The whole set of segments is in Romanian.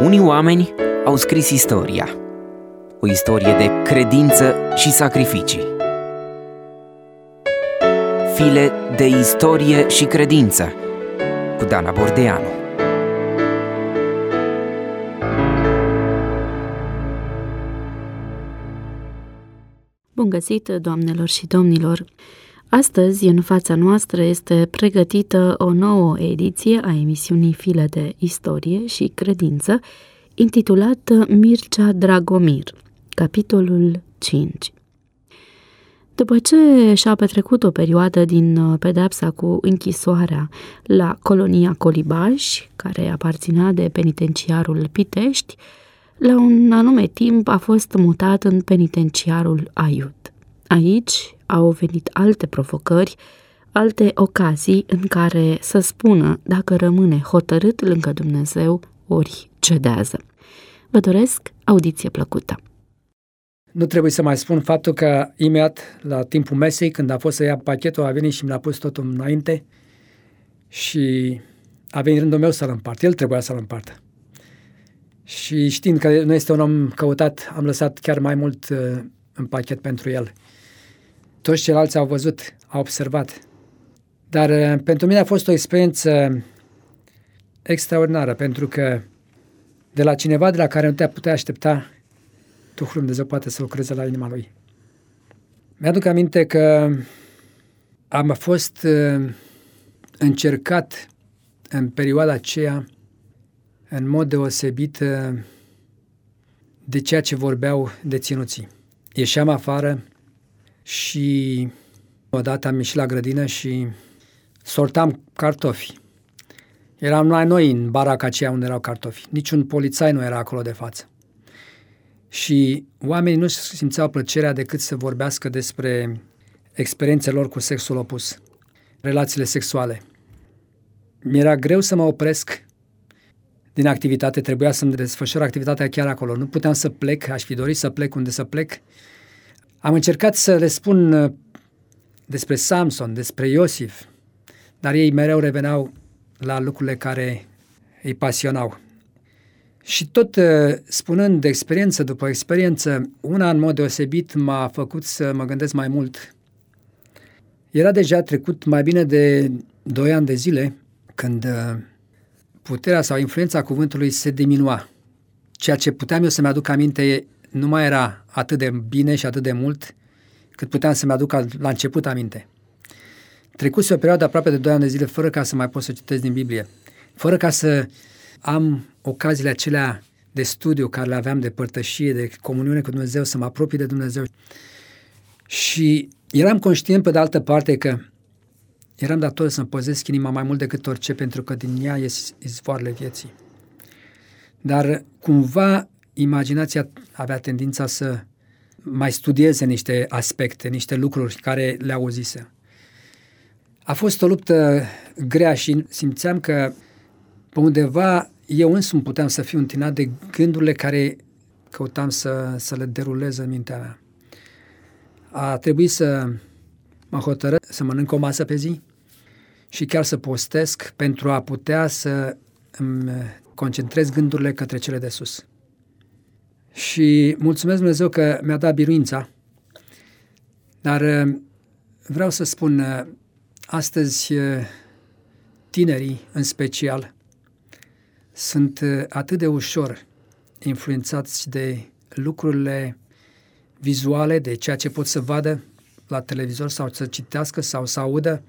Unii oameni au scris istoria, o istorie de credință și sacrificii. File de istorie și credință cu Dana Bordeanu. Bun găsit, doamnelor și domnilor! Astăzi, în fața noastră, este pregătită o nouă ediție a emisiunii File de istorie și credință, intitulată Mircea Dragomir, capitolul 5. După ce și-a petrecut o perioadă din pedeapsa cu închisoarea la colonia Colibaș, care aparținea de penitenciarul Pitești, la un anume timp a fost mutat în penitenciarul Aiud. Aici au venit alte provocări, alte ocazii în care să spună dacă rămâne hotărât lângă Dumnezeu ori cedează. Vă doresc audiție plăcută. Nu trebuie să mai spun faptul că imediat la timpul mesei, când a fost să ia pachetul, a venit și mi l-a pus totul înainte și a venit rândul meu să-l împart. El trebuia să-l împartă. Și știind că nu este un om căutat, am lăsat chiar mai mult în pachet pentru el. Toți ceilalți au văzut, au observat. Dar pentru mine a fost o experiență extraordinară, pentru că de la cineva de la care nu te putea aștepta, Duhul Dumnezeu poate să lucreze la inima lui. Mi-aduc aminte că am fost încercat în perioada aceea în mod deosebit de ceea ce vorbeau deținuții. Ieșeam afară și odată am ieșit la grădină și sortam cartofi. Eram noi în baraca aceea unde erau cartofi. Niciun polițai nu era acolo de față. Și oamenii nu simțeau plăcerea decât să vorbească despre experiențele lor cu sexul opus, relațiile sexuale. Mi-era greu să mă opresc din activitate, trebuia să-mi desfășor activitatea chiar acolo. Nu puteam să plec, aș fi dorit să plec unde să plec. Am încercat să le spun despre Samson, despre Iosif, dar ei mereu reveneau la lucrurile care îi pasionau. Și tot spunând de experiență după experiență, una în mod deosebit m-a făcut să mă gândesc mai mult. Era deja trecut mai bine de 2 ani de zile când puterea sau influența cuvântului se diminua. Ceea ce puteam eu să-mi aduc aminte nu mai era atât de bine și atât de mult cât puteam să-mi aduc la început aminte. Trecuse o perioadă aproape de 2 ani de zile fără ca să mai pot să citesc din Biblie, fără ca să am ocaziile acelea de studiu care le aveam, de părtășie, de comuniune cu Dumnezeu, să mă apropii de Dumnezeu. Și eram conștient pe de altă parte că eram dator să-mi păzesc inima mai mult decât orice, pentru că din ea ies izvoarele vieții. Dar cumva imaginația avea tendința să mai studieze niște aspecte, niște lucruri care le auzise. A fost o luptă grea și simțeam că pe undeva eu însumi puteam să fiu întinat de gândurile care căutam să le derulez în mintea mea. A trebuit să mă hotărăsc să mănânc o masă pe zi și chiar să postesc pentru a putea să îmi concentrez gândurile către cele de sus. Și mulțumesc Dumnezeu că mi-a dat biruința, dar vreau să spun, astăzi tinerii în special sunt atât de ușor influențați de lucrurile vizuale, de ceea ce pot să vadă la televizor sau să citească sau să audă,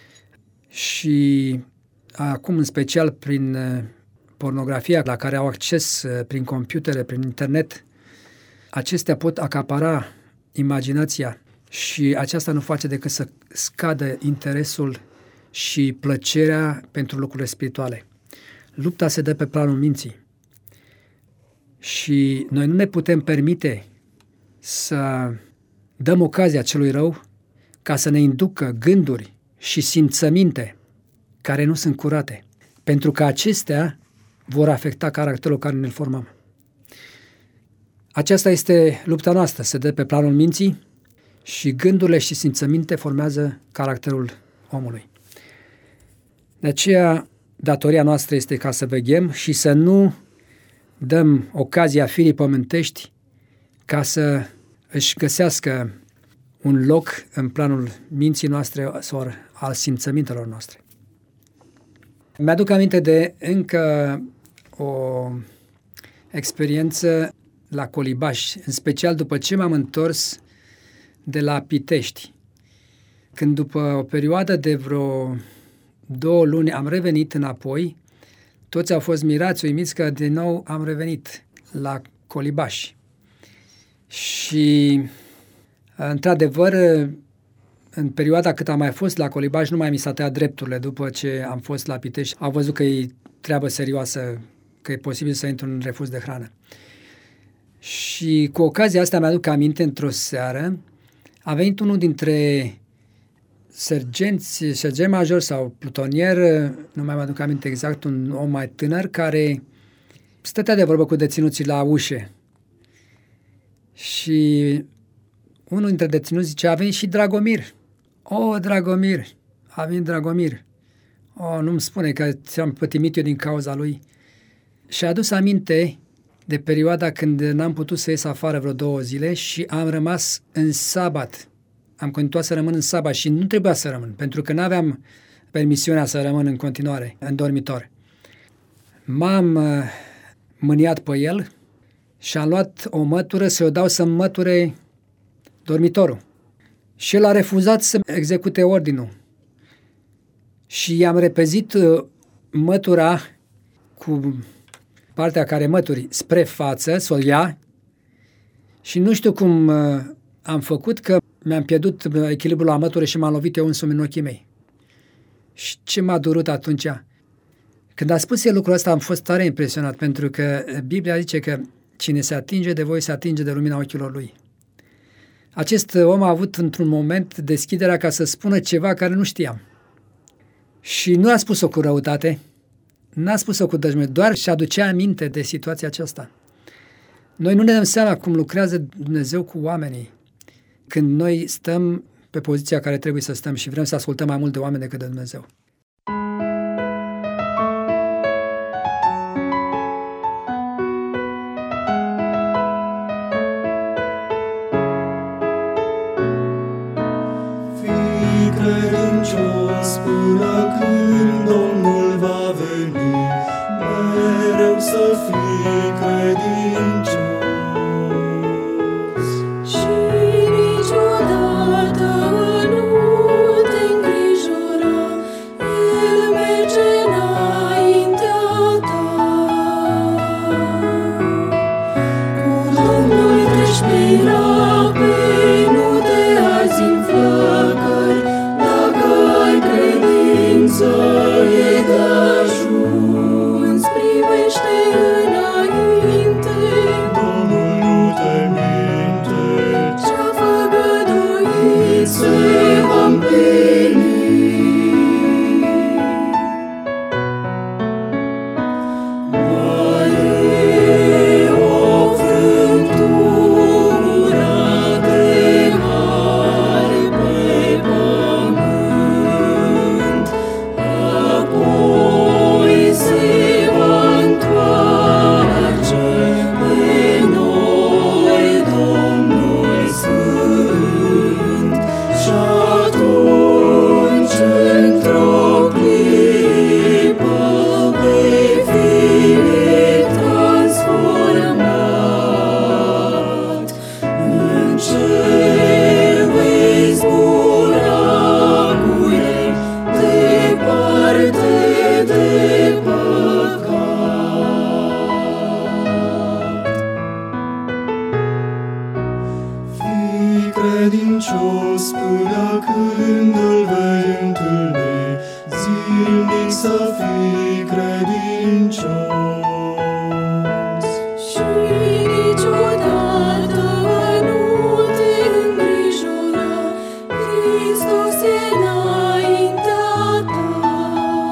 și acum în special prin pornografia la care au acces prin computere, prin internet, acestea pot acapara imaginația și aceasta nu face decât să scadă interesul și plăcerea pentru lucrurile spirituale. Lupta se dă pe planul minții și noi nu ne putem permite să dăm ocazia celui rău ca să ne inducă gânduri și simțăminte care nu sunt curate, pentru că acestea vor afecta caracterul care ne-l formăm. Aceasta este lupta noastră, se dă pe planul minții și gândurile și simțăminte formează caracterul omului. De aceea, datoria noastră este ca să veghem și să nu dăm ocazia firii pământești ca să își găsească un loc în planul minții noastre sau al simțămintelor noastre. Mi-aduc aminte de încă o experiență la Colibaș, în special după ce m-am întors de la Pitești. Când după o perioadă de vreo 2 luni am revenit înapoi, toți au fost mirați, uimiți că din nou am revenit la Colibaș. Și într-adevăr, în perioada cât am mai fost la Colibaș, nu mai mi s-a tăiat drepturile după ce am fost la Pitești. Au văzut că e treabă serioasă, că e posibil să intru în refuz de hrană. Și cu ocazia asta mi-aduc aminte, într-o seară, a venit unul dintre sergent major sau plutonier, nu mai aduc aminte exact, un om mai tânăr care stătea de vorbă cu deținuții la ușe. Și unul dintre deținuți zice, a venit și Dragomir. O, Dragomir, a venit Dragomir. Nu-mi spune că ți-am pătimit eu din cauza lui. Și a adus aminte de perioada când n-am putut să ies afară vreo 2 zile și am rămas în sabat. Am continuat să rămân în sabat și nu trebuia să rămân, pentru că n-aveam permisiunea să rămân în continuare în dormitor. M-am mâniat pe el și am luat o mătură să o dau să-mi măture dormitorul. Și el a refuzat să execute ordinul. Și i-am repezit mătura cu partea care mături spre față, să o ia, și nu știu cum am făcut, că mi-am pierdut echilibrul la mătură și m-am lovit eu însumi în ochii mei. Și ce m-a durut atunci? Când a spus el lucrul ăsta, am fost tare impresionat, pentru că Biblia zice că cine se atinge de voi, se atinge de lumina ochilor lui. Acest om a avut într-un moment deschiderea ca să spună ceva care nu știam. Și nu a spus-o cu răutate, n-a spus-o cu dăjme, doar și aducea aminte de situația aceasta. Noi nu ne dăm seama cum lucrează Dumnezeu cu oamenii când noi stăm pe poziția care trebuie să stăm și vrem să ascultăm mai mult de oameni decât de Dumnezeu. Fii credincios până când Domnul va veni, mereu să fii credincios. Credincios până când îl vei întâlni, zilnic să fii credincios. Și niciodată nu te îngrijora, Hristos e înaintea ta.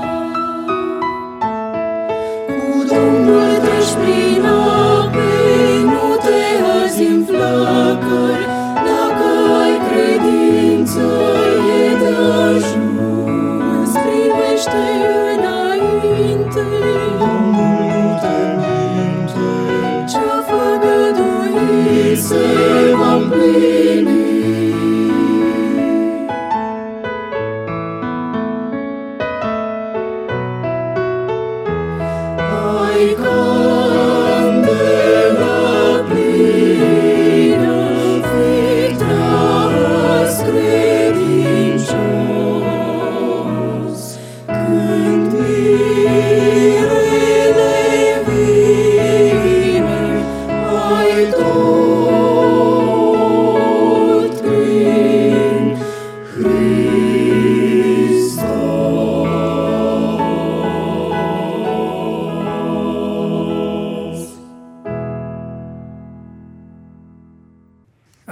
Cu Domnul treci prin ape, nu te arzi în flăcări, dacă ai credință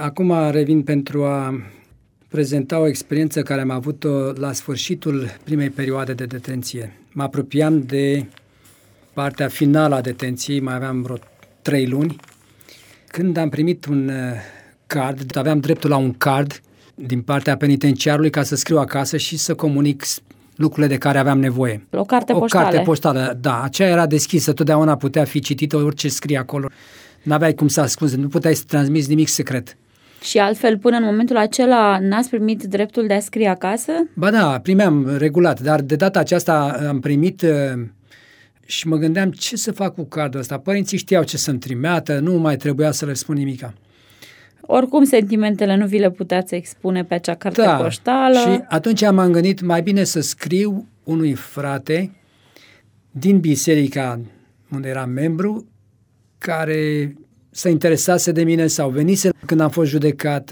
Acum revin pentru a prezenta o experiență care am avut-o la sfârșitul primei perioade de detenție. Mă apropiam de partea finală a detenției, mai aveam vreo 3 luni, când am primit un card, aveam dreptul la un card din partea penitenciarului ca să scriu acasă și să comunic lucrurile de care aveam nevoie. O carte poștală. O carte poștală, da. Aceea era deschisă, totdeauna putea fi citită, orice scrie acolo. N-aveai cum să ascunzi, nu puteai să transmiți nimic secret. Și altfel, până în momentul acela, n-ați primit dreptul de a scrie acasă? Ba da, primeam regulat, dar de data aceasta am primit și mă gândeam ce să fac cu cardul ăsta. Părinții știau ce să-mi trimeată, nu mai trebuia să le spun nimica. Oricum, sentimentele nu vi le puteți expune pe acea carte poștală. Și atunci m-am gândit mai bine să scriu unui frate din biserica unde eram membru, care se interesase de mine sau venise când am fost judecat,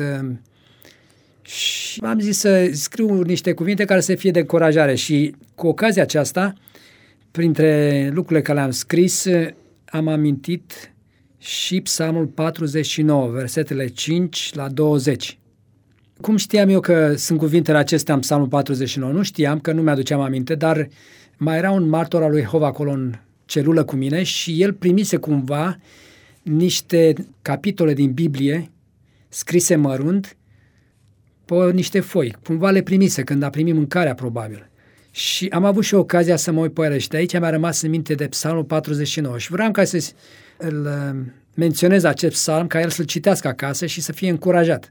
și am zis să scriu niște cuvinte care să fie de încurajare. Și cu ocazia aceasta, printre lucrurile care le-am scris, am amintit și Psalmul 49, versetele 5 la 20. Cum știam eu că sunt cuvintele acestea în Psalmul 49? Nu știam, că nu mi-aduceam aminte, dar mai era un martor al lui Jehova acolo în celulă cu mine și el primise cumva niște capitole din Biblie scrise mărunt pe niște foi. Cumva le primise când a primit mâncarea, probabil. Și am avut și ocazia să mă uit pe ele și de aici mi-a rămas în minte de Psalmul 49 și vreau ca să îl menționez acest psalm, ca el să-l citească acasă și să fie încurajat.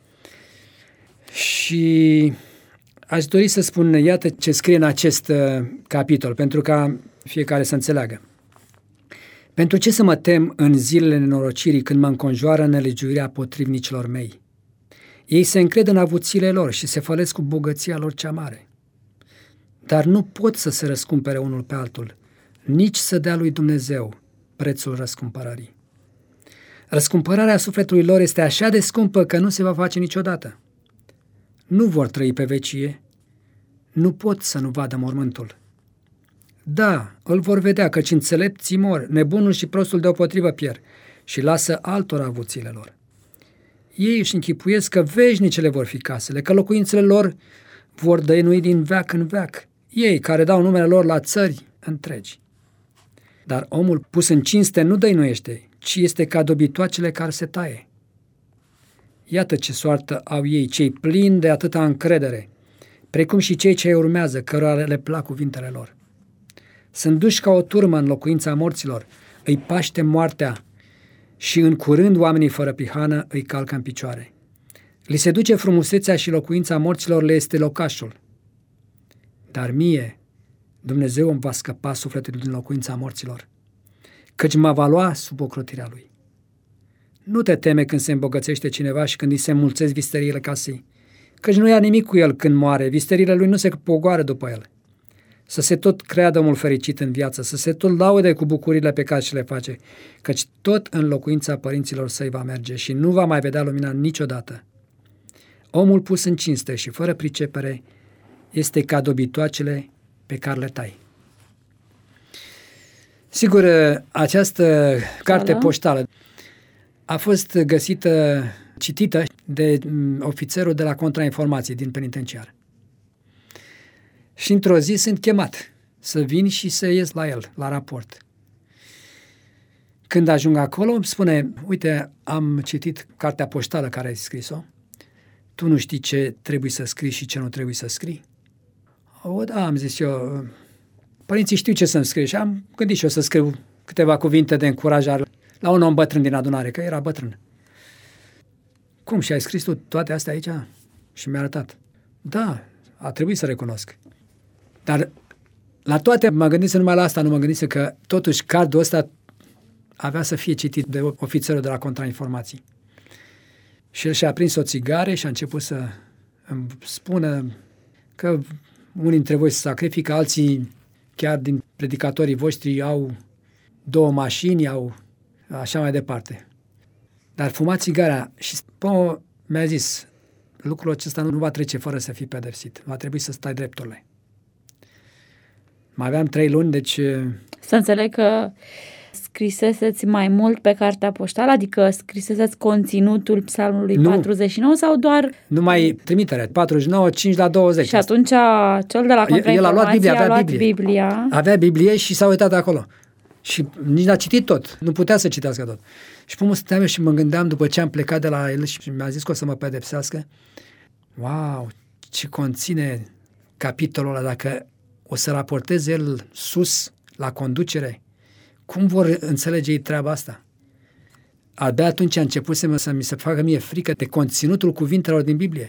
Și aș dori să spun, iată ce scrie în acest capitol, pentru ca fiecare să înțeleagă. Pentru ce să mă tem în zilele nenorocirii când mă înconjoară nelegiuirea potrivnicilor mei? Ei se încred în avuțiile lor și se fălesc cu bogăția lor cea mare. Dar nu pot să se răscumpere unul pe altul, nici să dea lui Dumnezeu prețul răscumpărării. Răscumpărarea sufletului lor este așa de scumpă că nu se va face niciodată. Nu vor trăi pe vecie, nu pot să nu vadă mormântul. Da, îl vor vedea, căci înțelepții mor, nebunul și prostul deopotrivă pierd și lasă altora avuțiile lor. Ei își închipuiesc că veșnicele vor fi casele, că locuințele lor vor dăinui din veac în veac, ei care dau numele lor la țări întregi. Dar omul pus în cinste nu dăinuiește, ci este ca dobitoacele care se taie. Iată ce soartă au ei, cei plini de atâta încredere, precum și cei ce urmează, cărora le plac cuvintele lor. Sunt duși ca o turmă în locuința morților, îi paște moartea și în curând oamenii fără prihană îi calcă în picioare. Li se duce frumusețea și locuința morților le este locașul. Dar mie, Dumnezeu îmi va scăpa sufletul din locuința morților, căci mă va lua sub ocrotirea Lui. Nu te teme când se îmbogățește cineva și când îi se înmulțesc visteriile casei, căci nu ia nimic cu el când moare, visteriile lui nu se pogoară după el. Să se tot creadă omul fericit în viață, să se tot laude cu bucurile pe care și le face, căci tot în locuința părinților săi va merge și nu va mai vedea lumina niciodată. Omul pus în cinste și fără pricepere este ca dobitoacele pe care le tai. Sigur, această carte poștală a fost găsită, citită de ofițerul de la contrainformații din penitenciar. Și într-o zi sunt chemat să vin și să ies la el, la raport. Când ajung acolo, îmi spune, uite, am citit cartea poștală care ai scris-o, tu nu știi ce trebuie să scrii și ce nu trebuie să scrii? O, da, am zis eu, părinții știu ce să-mi scrie și am gândit și eu să scriu câteva cuvinte de încurajare la un om bătrân din adunare, că era bătrân. Cum, și ai scris tu toate astea aici? Și mi-a arătat. Da, a trebuit să recunosc. Dar la toate mă gândise numai la asta, nu mă gândise că totuși cardul ăsta avea să fie citit de ofițerul de la contrainformații. Și el și-a prins o țigară și a început să îmi spună că unii dintre voi se sacrifică, alții chiar din predicatorii voștri au 2 mașini, au așa mai departe. Dar fuma țigara și mi-a zis, lucrul acesta nu va trece fără să fii pedepsit. Va trebui să stai drepturile. Mai aveam 3 luni, deci... Să înțeleg că scriseseți mai mult pe cartea poștală, adică scriseseți conținutul psalmului 49 sau doar... Numai trimiterea, 49, 5 la 20. Și atunci cel de la Contrainformație a luat Biblia. Avea Biblie și s-a uitat acolo. Și nici n-a citit tot, nu putea să citească tot. Și până stăteam eu și mă gândeam după ce am plecat de la el și mi-a zis că o să mă pedepsească. Wow, ce conține capitolul ăla, dacă o să raporteze el sus la conducere, cum vor înțelege ei treaba asta? Abia atunci a început să mi se facă mie frică de conținutul cuvintelor din Biblie.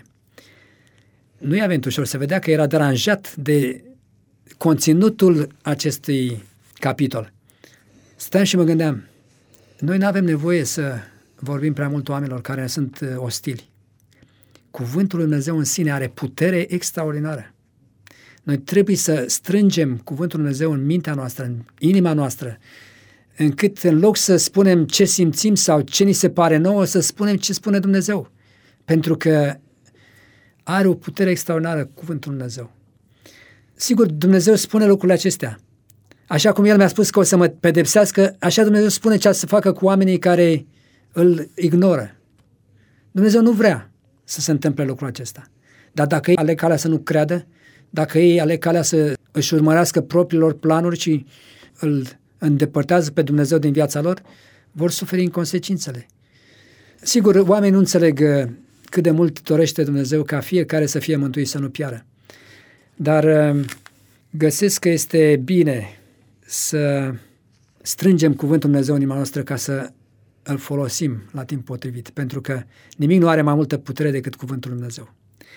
Nu i-a venit ușor, se vedea că era deranjat de conținutul acestui capitol. Stăteam și mă gândeam, noi nu avem nevoie să vorbim prea mult oamenilor care sunt ostili. Cuvântul lui Dumnezeu în sine are putere extraordinară. Noi trebuie să strângem cuvântul lui Dumnezeu în mintea noastră, în inima noastră, încât în loc să spunem ce simțim sau ce ni se pare nouă, să spunem ce spune Dumnezeu. Pentru că are o putere extraordinară cuvântul lui Dumnezeu. Sigur, Dumnezeu spune lucrurile acestea. Așa cum El mi-a spus că o să mă pedepsească, așa Dumnezeu spune ce să facă cu oamenii care îl ignoră. Dumnezeu nu vrea să se întâmple lucrul acesta. Dar dacă ei aleg calea să nu creadă, dacă ei aleg calea să își urmărească propriilor planuri și îl îndepărtează pe Dumnezeu din viața lor, vor suferi în consecințele. Sigur, oamenii nu înțeleg cât de mult dorește Dumnezeu ca fiecare să fie mântuit, să nu piară. Dar găsesc că este bine să strângem cuvântul Dumnezeu în inima noastră ca să îl folosim la timp potrivit, pentru că nimic nu are mai multă putere decât cuvântul lui Dumnezeu.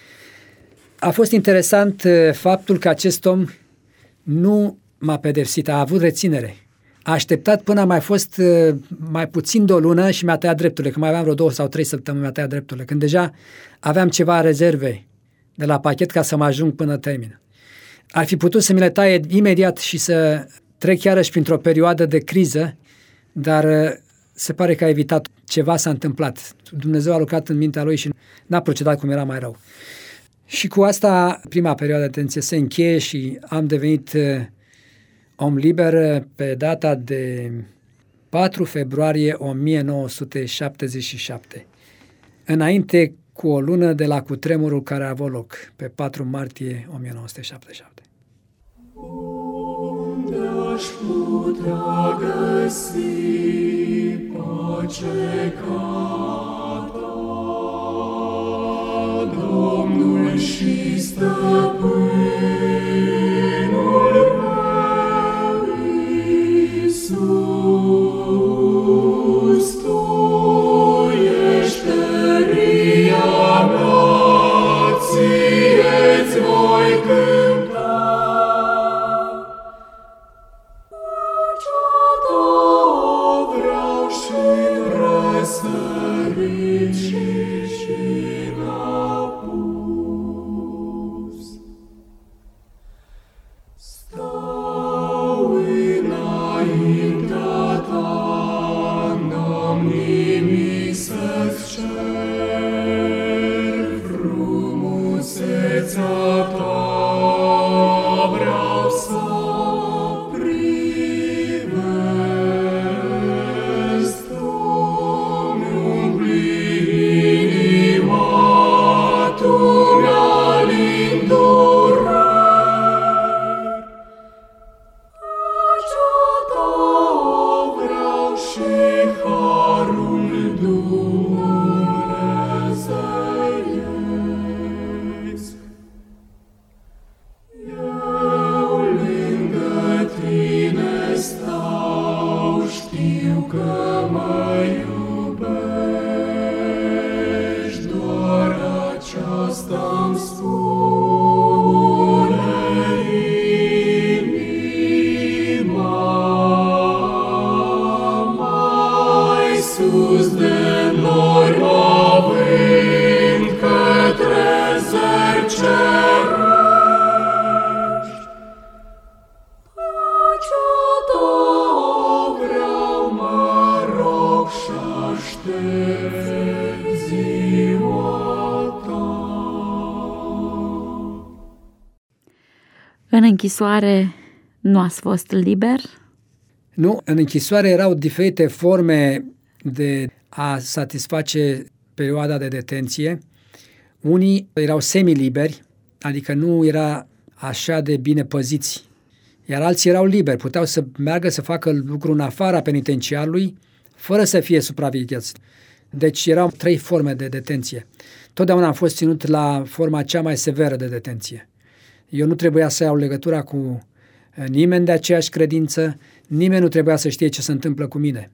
A fost interesant faptul că acest om nu m-a pedepsit, a avut reținere. A așteptat până a mai fost mai puțin de o lună și mi-a tăiat drepturile, că mai aveam vreo 2 sau 3 săptămâni mi-a tăiat drepturile, când deja aveam ceva rezerve de la pachet ca să mă ajung până termin. Ar fi putut să mi le taie imediat și să trec iarăși printr-o perioadă de criză, dar se pare că a evitat, ceva s-a întâmplat. Dumnezeu a lucrat în mintea lui și n-a procedat cum era mai rău. Și cu asta, prima perioadă de atenție se încheie și am devenit om liber pe data de 4 februarie 1977. Înainte cu o lună de la cutremurul care a avut loc, pe 4 martie 1977. Unde aș putea găsi pace ca ta, Domnul și Stăpânul meu Iisus, Tu ești tăria mea, Ție-ți voi cânta. Pacea Ta vreau și răsărit și n-apus. Stau înaintea Ta, n-am nimic să-ți cer, frumusețea Ta vreau să privesc. Tu-mi umpli inima, Tu mi-alini dureri. Pacea Ta vreau și harul dumnezeiesc. Eu lângă Tine stau, știu că mă iubești, doar aceasta-mi spune inima. Mai sus de nori mă vând către zări cerești. Pacea Ta vreau, mă rog și-aștept ziua Ta. În închisoare nu ați fost liber? Nu, în închisoare erau diferite forme de a satisface perioada de detenție. Unii erau semi-liberi, adică nu era așa de bine păziți, iar alții erau liberi, puteau să meargă să facă lucru în afara penitenciarului, fără să fie supravegheați. Deci erau 3 forme de detenție. Totdeauna am fost ținut la forma cea mai severă de detenție. Eu nu trebuia să iau legătura cu nimeni de aceeași credință, nimeni nu trebuia să știe ce se întâmplă cu mine.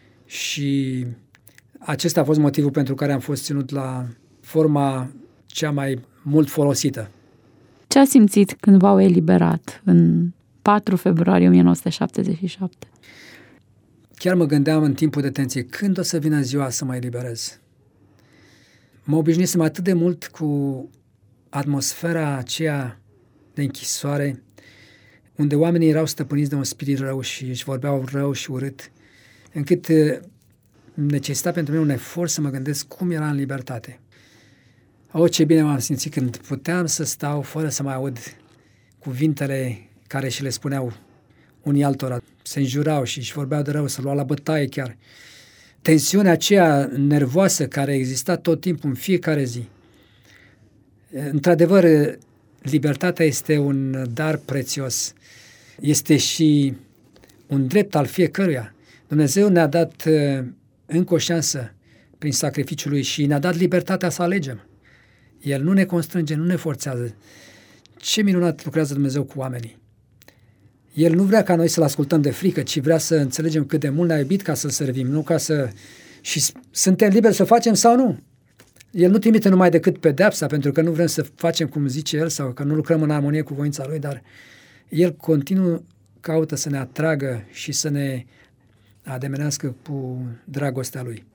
Și acesta a fost motivul pentru care am fost ținut la forma cea mai mult folosită. Ce a simțit când v-au eliberat în 4 februarie 1977? Chiar mă gândeam în timpul detenției, când o să vină ziua să mă eliberez? Mă obișnuisem atât de mult cu atmosfera aceea de închisoare, unde oamenii erau stăpâniți de un spirit rău și își vorbeau rău și urât, încât necesita pentru mine un efort să mă gândesc cum era în libertate. Ce bine m-am simțit când puteam să stau fără să mai aud cuvintele care și le spuneau unii altora. Se înjurau și își vorbeau de rău, să luau la bătaie chiar. Tensiunea aceea nervoasă care exista tot timpul, în fiecare zi. Într-adevăr, libertatea este un dar prețios. Este și un drept al fiecăruia. Dumnezeu ne-a dat încă o șansă prin sacrificiul Lui și ne-a dat libertatea să alegem. El nu ne constrânge, nu ne forțează. Ce minunat lucrează Dumnezeu cu oamenii. El nu vrea ca noi să-L ascultăm de frică, ci vrea să înțelegem cât de mult ne-a iubit ca să-L servim, nu ca să... Și suntem liberi să facem sau nu. El nu trimite numai decât pedeapsa, pentru că nu vrem să facem cum zice El sau că nu lucrăm în armonie cu voința Lui, dar El continuu caută să ne atragă și să ne ademenească cu dragostea Lui.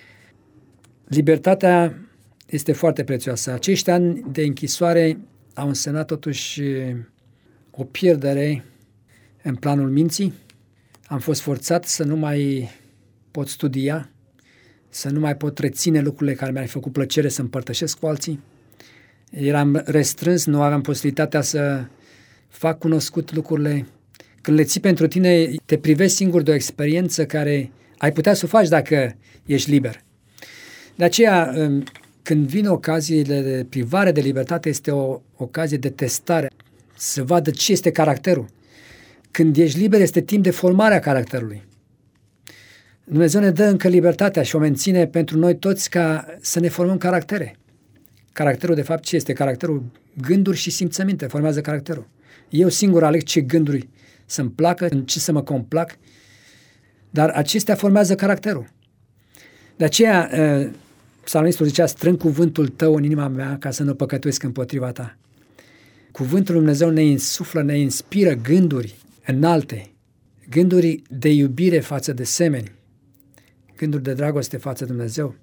Libertatea este foarte prețioasă. Acești ani de închisoare au însemnat totuși o pierdere în planul minții. Am fost forțat să nu mai pot studia, să nu mai pot reține lucrurile care mi-ar fi făcut plăcere să împărtășesc cu alții. Eram restrâns, nu aveam posibilitatea să fac cunoscut lucrurile. Când le ții pentru tine, te privești singur de o experiență care ai putea să o faci dacă ești liber. De aceea, când vin ocaziile de privare de libertate, este o ocazie de testare, să vadă ce este caracterul. Când ești liber, este timp de formare a caracterului. Dumnezeu ne dă încă libertatea și o menține pentru noi toți ca să ne formăm caractere. Caracterul, de fapt, ce este? Caracterul, gânduri și simțăminte formează caracterul. Eu singur aleg ce gânduri să-mi placă, în ce să mă complac, dar acestea formează caracterul. De aceea, psalmistul zicea, strâng cuvântul tău în inima mea ca să nu păcătuiesc împotriva ta. Cuvântul Lui Dumnezeu ne insuflă, ne inspiră gânduri înalte, gânduri de iubire față de semeni, gânduri de dragoste față de Dumnezeu.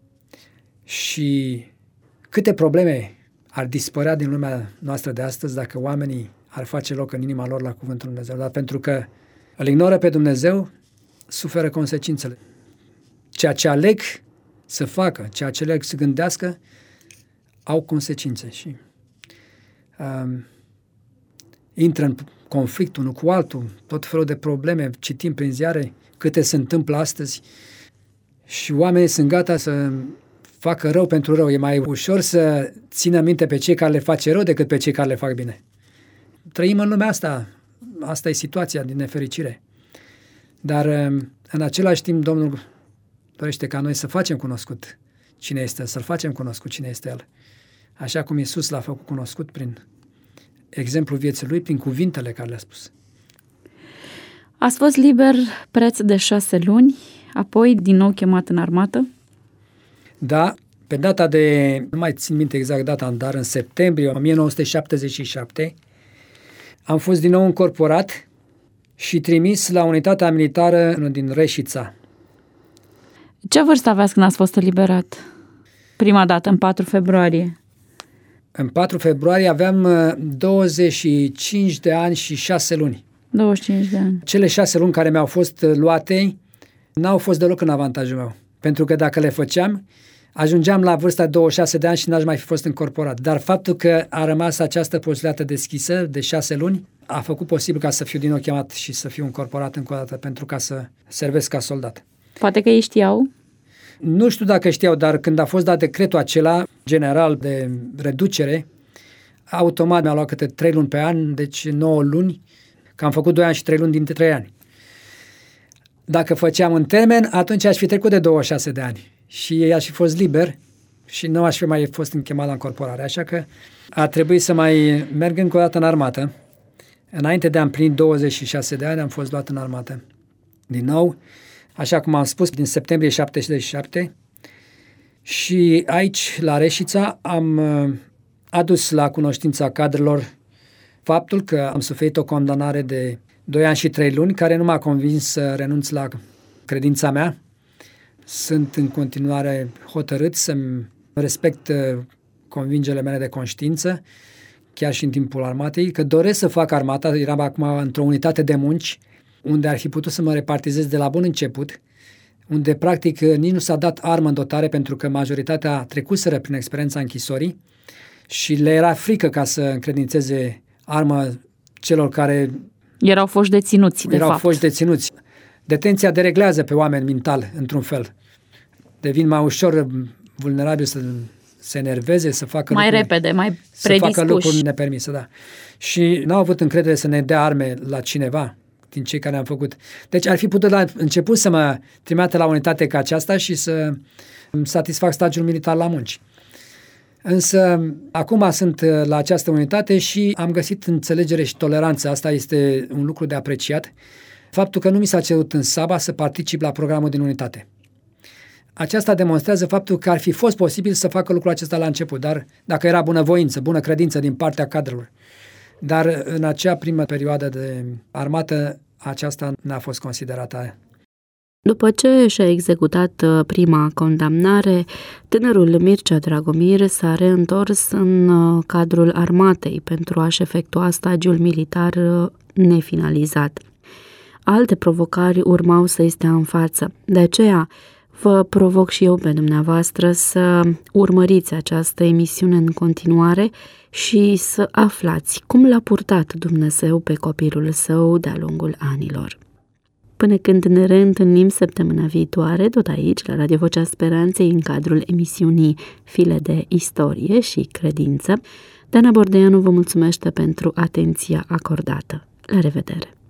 Și câte probleme ar dispărea din lumea noastră de astăzi dacă oamenii ar face loc în inima lor la cuvântul Lui Dumnezeu. Dar pentru că îl ignoră pe Dumnezeu, suferă consecințele. Ceea ce aleg să facă, ceea ce aleg să gândească, au consecințe și intră în conflict unul cu altul, tot felul de probleme, citim prin ziare câte se întâmplă astăzi și oamenii sunt gata să facă rău pentru rău. E mai ușor să țină minte pe cei care le face rău decât pe cei care le fac bine. Trăim în lumea asta, asta e situația din nefericire. Dar în același timp Domnul dorește ca noi să facem cunoscut cine este, să-L facem cunoscut cine este El. Așa cum Iisus l-a făcut cunoscut prin exemplul vieții Lui, prin cuvintele care le-a spus. Ați fost liber preț de 6 luni, apoi din nou chemat în armată? Da, pe data de, nu mai țin minte exact data, dar în septembrie 1977 am fost din nou încorporat și trimis la unitatea militară din Reșița. Ce vârstă aveați când ați fost eliberat? Prima dată, în 4 februarie. În 4 februarie aveam 25 de ani și 6 luni. 25 de ani. Cele 6 luni care mi-au fost luate n-au fost deloc în avantajul meu. Pentru că dacă le făceam, ajungeam la vârsta de 26 de ani și n-aș mai fi fost încorporat. Dar faptul că a rămas această posibilitate deschisă de 6 luni a făcut posibil ca să fiu din nou chemat și să fiu încorporat încă o dată pentru ca să servesc ca soldat. Poate că ei știau? Nu știu dacă știau, dar când a fost dat decretul acela general de reducere, automat mi-a luat câte 3 luni pe an, deci 9 luni, că am făcut 2 ani și 3 luni dintre 3 ani. Dacă făceam în termen, atunci aș fi trecut de 26 de ani și aș fi fost liber și nu aș fi mai fost închemat la încorporare. Așa că a trebuit să mai merg încă o dată în armată. Înainte de a împlini 26 de ani am fost luat în armată. Din nou, așa cum am spus, din septembrie 77 și aici, la Reșița, am adus la cunoștința cadrelor faptul că am suferit o condamnare de 2 ani și 3 luni, care nu m-a convins să renunț la credința mea. Sunt în continuare hotărât să-mi respect convingerile mele de conștiință, chiar și în timpul armatei, că doresc să fac armata. Eram acum într-o unitate de munci, unde ar fi putut să mă repartizez de la bun început, unde practic nici nu s-a dat armă în dotare pentru că majoritatea trecuseră prin experiența închisorii și le era frică ca să încredințeze armă celor care erau foști deținuți, de fapt. Foști deținuți. Detenția dereglează pe oameni mental, într-un fel. Devin mai ușor vulnerabili să se enerveze, să facă mai lucruri, repede, mai predispuși. Să facă lucruri nepermise, da. Și n-au avut încredere să ne dea arme la cineva din cei care am făcut. Deci ar fi putut la început să mă trimită la unitate ca aceasta și să satisfac stagiul militar la munci. Însă acum sunt la această unitate și am găsit înțelegere și toleranță. Asta este un lucru de apreciat. Faptul că nu mi s-a cerut în Saba să particip la programul din unitate. Aceasta demonstrează faptul că ar fi fost posibil să facă lucrul acesta la început, dar dacă era bunăvoință, bună credință din partea cadrelor. Dar în acea primă perioadă de armată, aceasta n-a fost considerată. După ce și-a executat prima condamnare, tânărul Mircea Dragomir s-a reîntors în cadrul armatei pentru a-și efectua stagiul militar nefinalizat. Alte provocări urmau să-i stea în față. De aceea vă provoc și eu pe dumneavoastră să urmăriți această emisiune în continuare și să aflați cum l-a purtat Dumnezeu pe copilul său de-a lungul anilor. Până când ne reîntâlnim săptămâna viitoare, tot aici, la Radio Vocea Speranței, în cadrul emisiunii File de Istorie și Credință, Dana Bordeanu vă mulțumește pentru atenția acordată. La revedere!